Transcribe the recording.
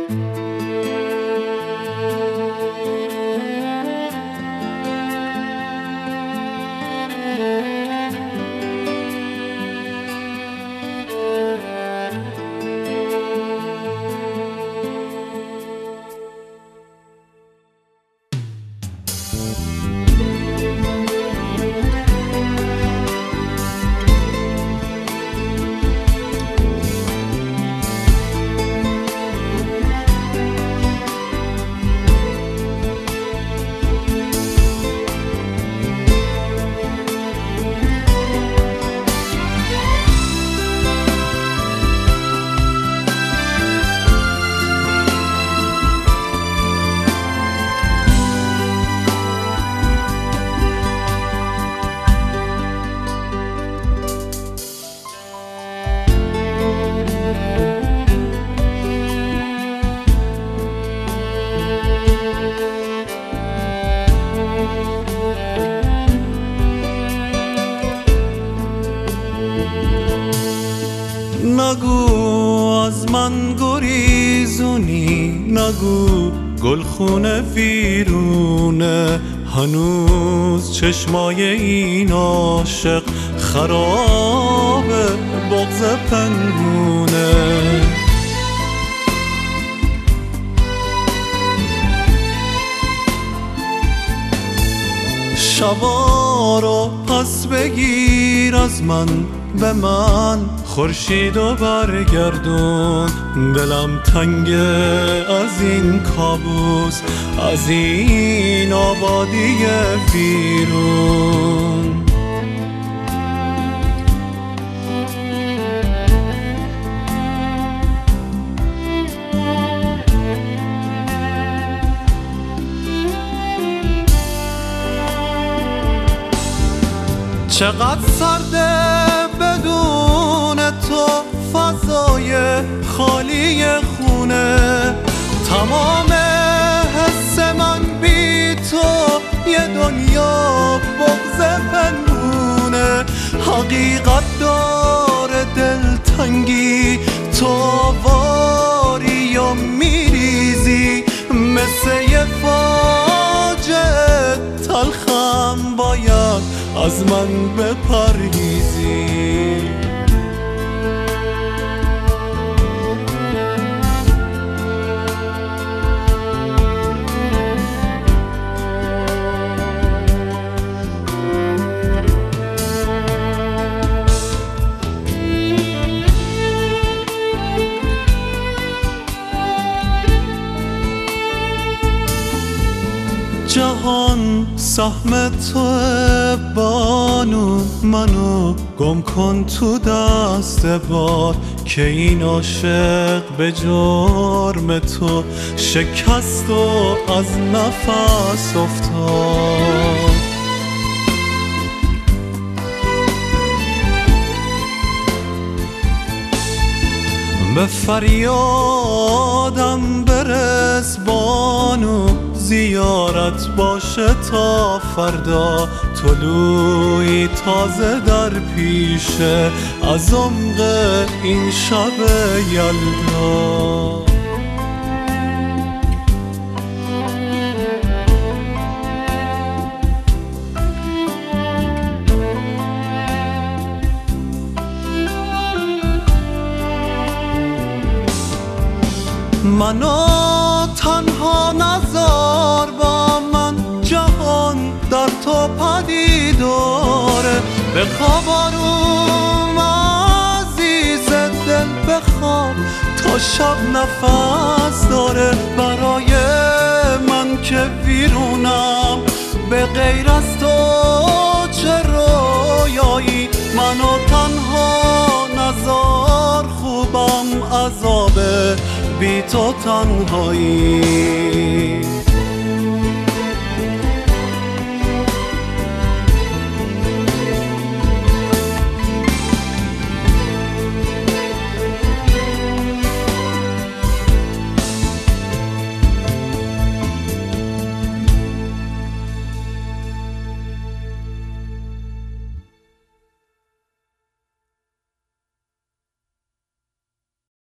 نگو از من گریزونی، نگو گلخونه ویرونه، هنوز چشمای این عاشق خرابه، بغض پنهونه. شبا رو پس بگیر از من، به من خورشیدو برگردون، دلم تنگه از این کابوس، از این آبادی ویرون. چقدر سرده بدون تو فضای خالی خونه، تمام حس من بی تو یه دنیا بغض پنهونه. حقیقت داره دلتنگی، تو واری و میریزی مثل یه فاجعه تلخم، باید از من بپرهیزی. جهان سهم توه بانو، منو گم کن تو دست باد، که این عاشق به جرم تو شکست و از نفس افتاد. به فریادم برس بانو، زیارت باشه تا فردا، طلوعی تازه در پیشه از عمق این شب یلدا. منو تنها نذار با من، جهان در تو پدیداره، بخواب آروم عزیز دل، بخواب تا شب نفس داره. برای من که ویرونم، به غیر از تو چه رویایی، منو تنها نذار، خوبم عذابه بی تو تنهایی.